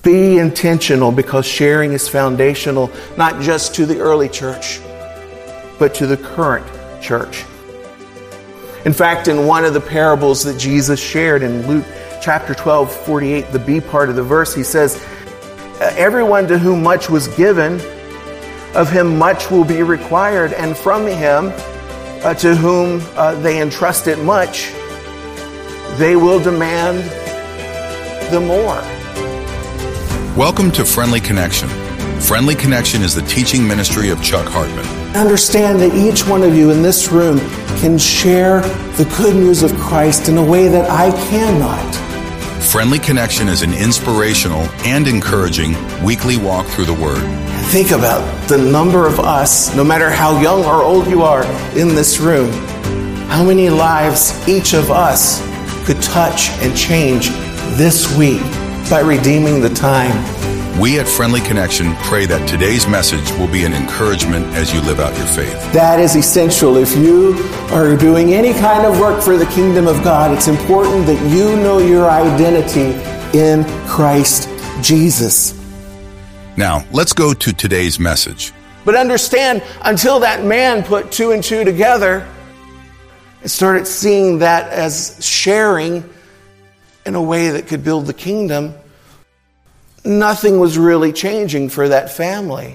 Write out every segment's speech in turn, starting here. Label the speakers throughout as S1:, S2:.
S1: Be intentional, because sharing is foundational, not just to the early church, but to the current church. In fact, in one of the parables that Jesus shared in Luke chapter 12:48, the B part of the verse, he says, everyone to whom much was given, of him much will be required, and from him to whom they entrusted much, they will demand the more.
S2: Welcome to Friendly Connection. Friendly Connection is the teaching ministry of Chuck Hartman.
S1: Understand that each one of you in this room can share the good news of Christ in a way that I cannot.
S2: Friendly Connection is an inspirational and encouraging weekly walk through the Word.
S1: Think about the number of us, no matter how young or old you are in this room, how many lives each of us could touch and change this week by redeeming the time.
S2: We at Friendly Connection pray that today's message will be an encouragement as you live out your faith.
S1: That is essential. If you are doing any kind of work for the kingdom of God, it's important that you know your identity in Christ Jesus.
S2: Now, let's go to today's message.
S1: But understand, until that man put two and two together and started seeing that as sharing in a way that could build the kingdom, nothing was really changing for that family.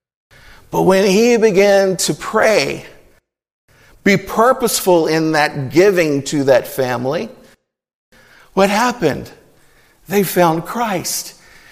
S1: But when he began to pray, be purposeful in that giving to that family, what happened? They found Christ.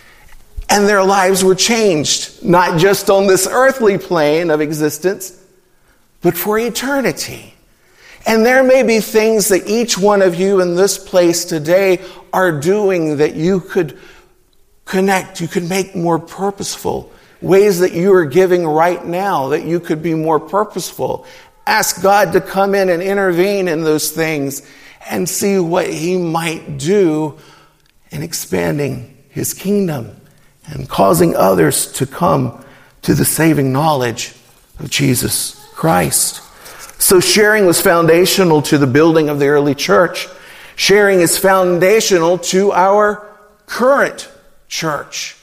S1: And their lives were changed, not just on this earthly plane of existence, but for eternity. And there may be things that each one of you in this place today are doing that you could connect, you could make more purposeful. Ways that you are giving right now that you could be more purposeful. Ask God to come in and intervene in those things and see what He might do in expanding His kingdom and causing others to come to the saving knowledge of Jesus Christ. So sharing was foundational to the building of the early church. Sharing is foundational to our current church,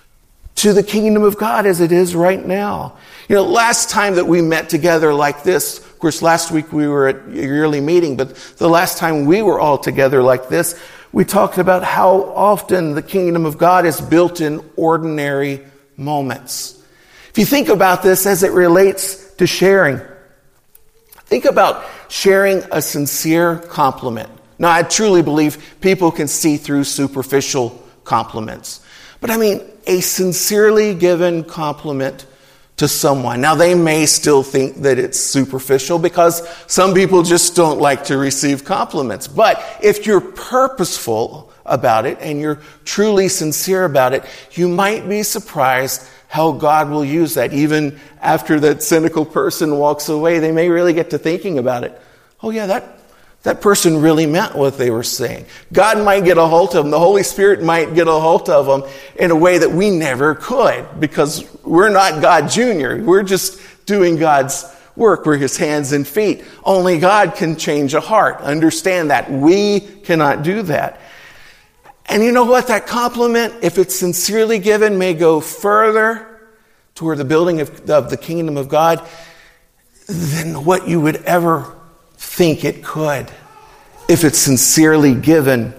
S1: to the kingdom of God as it is right now. You know, last time that we met together like this, of course, last week we were at a yearly meeting, but the last time we were all together like this, we talked about how often the kingdom of God is built in ordinary moments. If you think about this as it relates to sharing, think about sharing a sincere compliment. Now, I truly believe people can see through superficial compliments. But I mean, a sincerely given compliment to someone. Now, they may still think that it's superficial because some people just don't like to receive compliments. But if you're purposeful about it and you're truly sincere about it, you might be surprised how God will use that. Even after that cynical person walks away, they may really get to thinking about it. Oh yeah, that person really meant what they were saying. God might get a hold of them. The Holy Spirit might get a hold of them in a way that we never could, because we're not God Jr. We're just doing God's work. We're His hands and feet. Only God can change a heart. Understand that. We cannot do that. And you know what? That compliment, if it's sincerely given, may go further toward the building of the kingdom of God than what you would ever think it could, if it's sincerely given.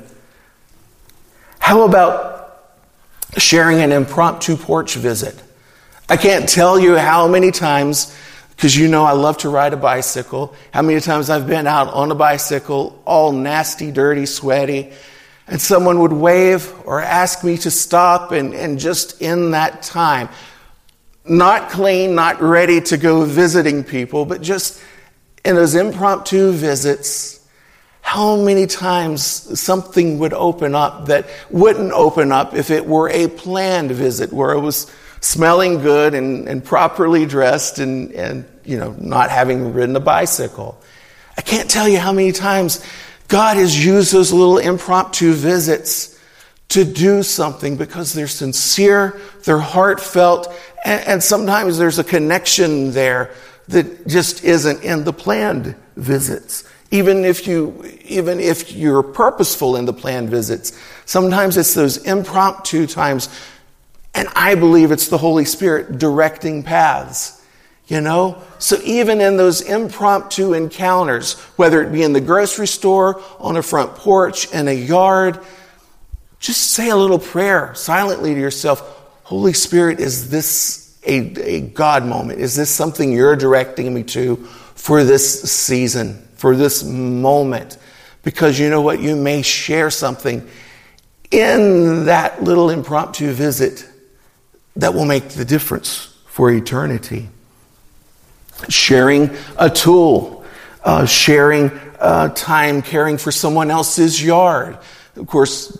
S1: How about sharing an impromptu porch visit? I can't tell you how many times, because you know I love to ride a bicycle, how many times I've been out on a bicycle, all nasty, dirty, sweaty, and someone would wave or ask me to stop, and just in that time, not clean, not ready to go visiting people, but just in those impromptu visits, how many times something would open up that wouldn't open up if it were a planned visit where it was smelling good and properly dressed and you know, not having ridden a bicycle. I can't tell you how many times God has used those little impromptu visits to do something because they're sincere, they're heartfelt, and sometimes there's a connection there that just isn't in the planned visits. Even if you're purposeful in the planned visits, sometimes it's those impromptu times, and I believe it's the Holy Spirit directing paths. So even in those impromptu encounters, whether it be in the grocery store, on a front porch, in a yard, just say a little prayer silently to yourself. Holy Spirit, is this a God moment? Is this something you're directing me to for this season, for this moment? Because you know what? You may share something in that little impromptu visit that will make the difference for eternity. Sharing a tool, sharing time caring for someone else's yard. Of course,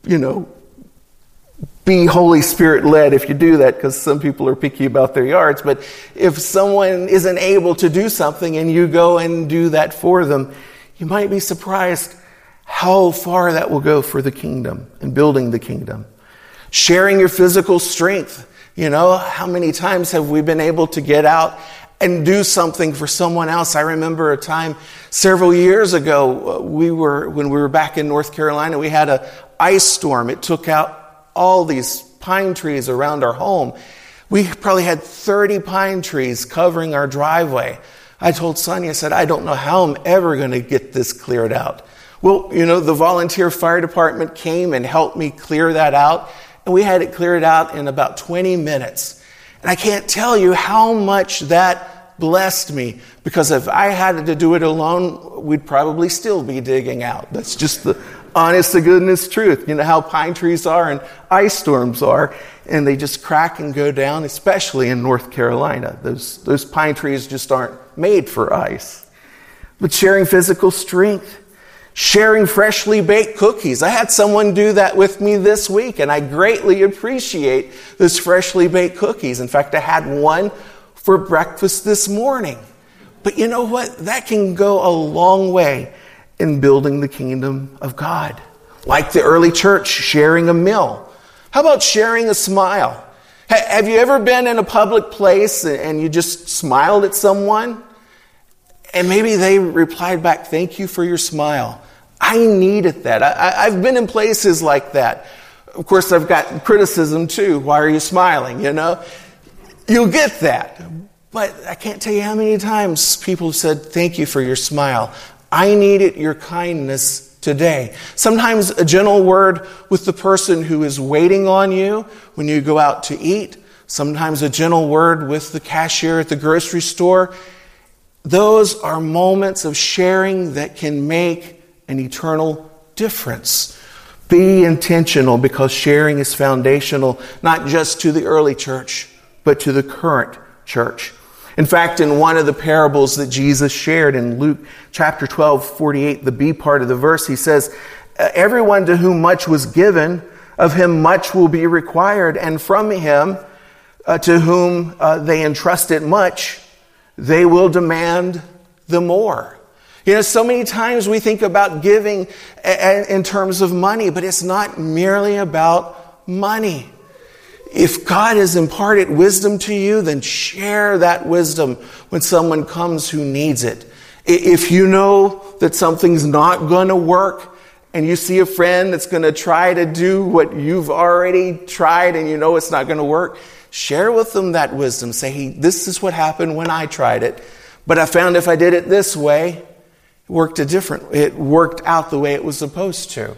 S1: be Holy Spirit led if you do that, because some people are picky about their yards. But if someone isn't able to do something and you go and do that for them, you might be surprised how far that will go for the kingdom and building the kingdom. Sharing your physical strength. How many times have we been able to get out and do something for someone else? I remember a time several years ago, when we were back in North Carolina, we had an ice storm. It took out all these pine trees around our home. We probably had 30 pine trees covering our driveway. I told Sonia, I said, I don't know how I'm ever going to get this cleared out. Well, the volunteer fire department came and helped me clear that out, and we had it cleared out in about 20 minutes. And I can't tell you how much that blessed me, because if I had to do it alone, we'd probably still be digging out. That's just the honest to goodness truth. How pine trees are and ice storms are, and they just crack and go down, especially in North Carolina. Those pine trees just aren't made for ice. But sharing physical strength, sharing freshly baked cookies. I had someone do that with me this week, and I greatly appreciate those freshly baked cookies. In fact, I had one for breakfast this morning. But you know what? That can go a long way in building the kingdom of God. Like the early church, sharing a meal. How about sharing a smile? Have you ever been in a public place and you just smiled at someone? And maybe they replied back, thank you for your smile. I needed that. I've been in places like that. Of course, I've gotten criticism too. Why are you smiling? You'll get that. But I can't tell you how many times people said, thank you for your smile. I needed your kindness today. Sometimes a gentle word with the person who is waiting on you when you go out to eat. Sometimes a gentle word with the cashier at the grocery store. Those are moments of sharing that can make an eternal difference. Be intentional, because sharing is foundational, not just to the early church, but to the current church. In fact, in one of the parables that Jesus shared in Luke chapter 12:48, the B part of the verse, he says, everyone to whom much was given, of him much will be required, and from him to whom they entrusted much, they will demand the more. So many times we think about giving in terms of money, but it's not merely about money. If God has imparted wisdom to you, then share that wisdom when someone comes who needs it. If you know that something's not going to work and you see a friend that's going to try to do what you've already tried and you know it's not going to work, share with them that wisdom. Say, hey, this is what happened when I tried it, but I found if I did it this way, it worked out the way it was supposed to.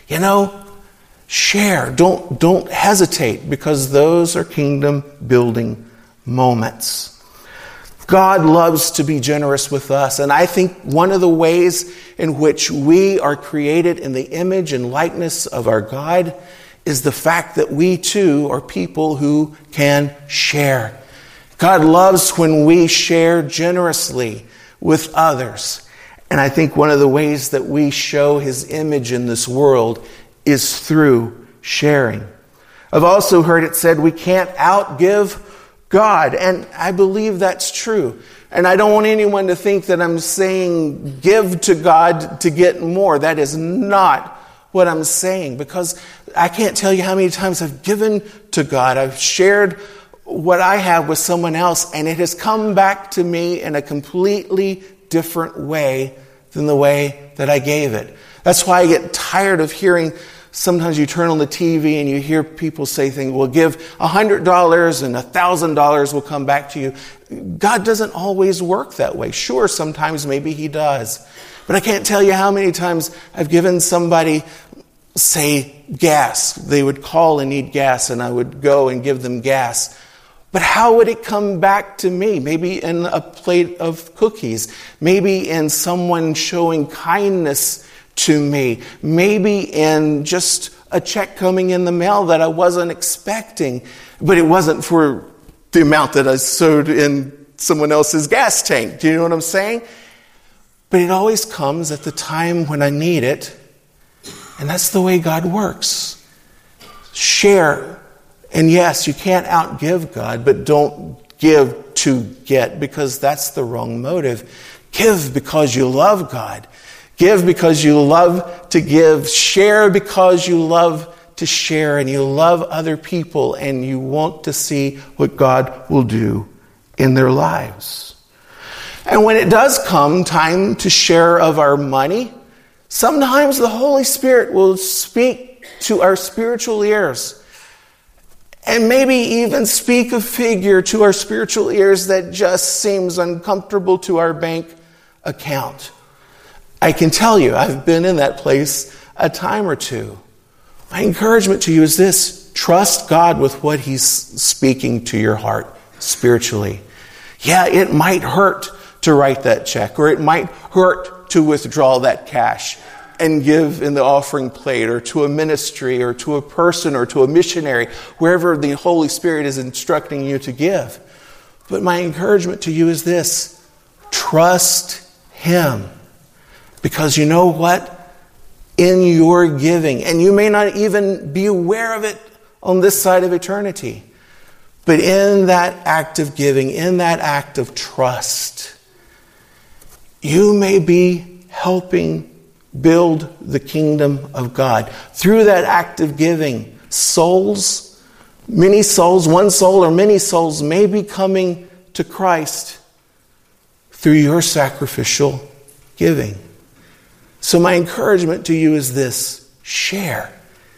S1: Share. Don't hesitate, because those are kingdom building moments. God loves to be generous with us, and I think one of the ways in which we are created in the image and likeness of our God is the fact that we too are people who can share. God loves when we share generously with others. And I think one of the ways that we show his image in this world is through sharing. I've also heard it said we can't outgive God, and I believe that's true. And I don't want anyone to think that I'm saying give to God to get more. That is not what I'm saying, because I can't tell you how many times I've given to God. I've shared what I have with someone else, and it has come back to me in a completely different way than the way that I gave it. That's why I get tired of hearing, sometimes you turn on the TV and you hear people say things, well, give $100 and $1,000 will come back to you. God doesn't always work that way. Sure, sometimes maybe he does. But I can't tell you how many times I've given somebody, say, gas. They would call and need gas, and I would go and give them gas. But how would it come back to me? Maybe in a plate of cookies. Maybe in someone showing kindness to me. Maybe in just a check coming in the mail that I wasn't expecting. But it wasn't for the amount that I sewed in someone else's gas tank. Do you know what I'm saying? But it always comes at the time when I need it. And that's the way God works. Share. And yes, you can't outgive God, but don't give to get, because that's the wrong motive. Give because you love God. Give because you love to give. Share because you love to share, and you love other people, and you want to see what God will do in their lives. And when it does come time to share of our money, sometimes the Holy Spirit will speak to our spiritual ears, and maybe even speak a figure to our spiritual ears that just seems uncomfortable to our bank account. I can tell you, I've been in that place a time or two. My encouragement to you is this: trust God with what he's speaking to your heart spiritually. Yeah, it might hurt to write that check, or it might hurt to withdraw that cash and give in the offering plate, or to a ministry, or to a person, or to a missionary, wherever the Holy Spirit is instructing you to give. But my encouragement to you is this: trust him. Because you know what? In your giving, and you may not even be aware of it on this side of eternity, but in that act of giving, in that act of trust, you may be helping build the kingdom of God. Through that act of giving, souls, many souls, one soul or many souls may be coming to Christ through your sacrificial giving. So my encouragement to you is this: share.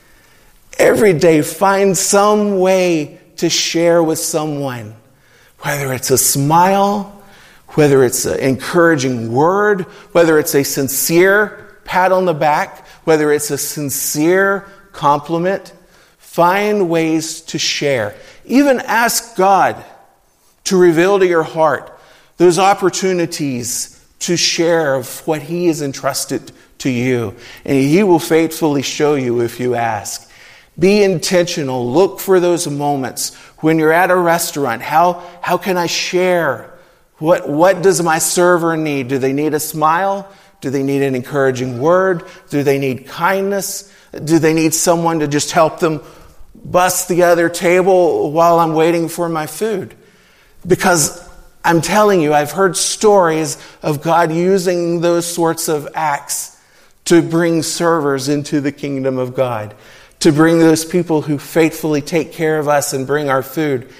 S1: Every day, find some way to share with someone. Whether it's a smile, whether it's an encouraging word, whether it's a sincere pat on the back, whether it's a sincere compliment. Find ways to share. Even ask God to reveal to your heart those opportunities to share of what he has entrusted to you. And he will faithfully show you if you ask. Be intentional. Look for those moments when you're at a restaurant. How can I share? What does my server need? Do they need a smile? Do they need an encouraging word? Do they need kindness? Do they need someone to just help them bust the other table while I'm waiting for my food? Because I'm telling you, I've heard stories of God using those sorts of acts to bring servers into the kingdom of God, to bring those people who faithfully take care of us and bring our food.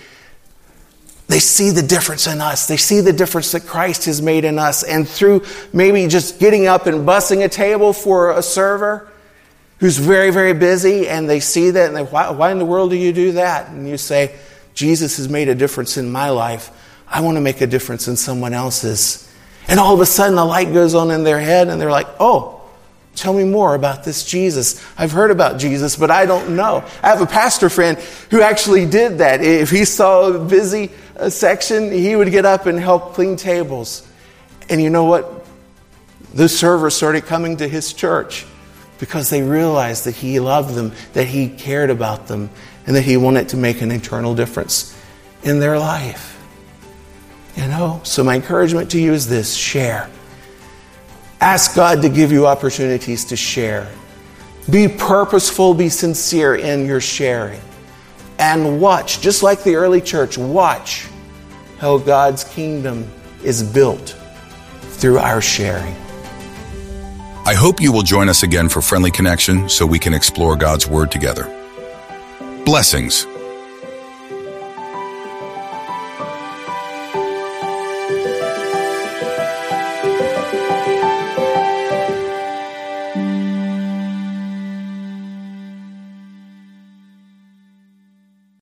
S1: They see the difference in us. They see the difference that Christ has made in us. And through maybe just getting up and bussing a table for a server who's very, very busy, and they see that, and they, why in the world do you do that? And you say, Jesus has made a difference in my life. I want to make a difference in someone else's. And all of a sudden the light goes on in their head, and they're like, oh, tell me more about this Jesus. I've heard about Jesus, but I don't know. I have a pastor friend who actually did that. If he saw a busy section, he would get up and help clean tables. And you know what? Those servers started coming to his church because they realized that he loved them, that he cared about them, and that he wanted to make an eternal difference in their life. You know, so my encouragement to you is this: share. Ask God to give you opportunities to share. Be purposeful, be sincere in your sharing. And watch, just like the early church, watch how God's kingdom is built through our sharing.
S2: I hope you will join us again for Friendly Connection so we can explore God's Word together. Blessings.